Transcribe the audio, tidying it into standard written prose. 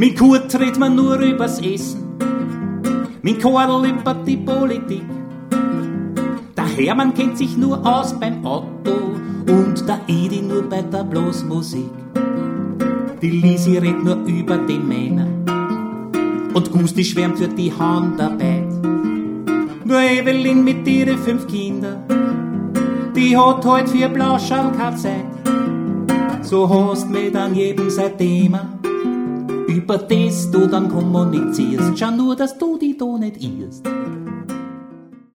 Mit Kurt redet man nur übers Essen, mit Karl über die Politik. Der Hermann kennt sich nur aus beim Auto und der Edi nur bei der Blasmusik. Die Lisi redet nur über die Männer und Gusti schwärmt für die Handarbeit. Nur Evelyn mit ihren 5 Kindern, die hat halt für Blauschall keine Zeit. So hast mit an jedem sein Thema, über das du dann kommunizierst. Schau nur, dass du die da nicht irrst.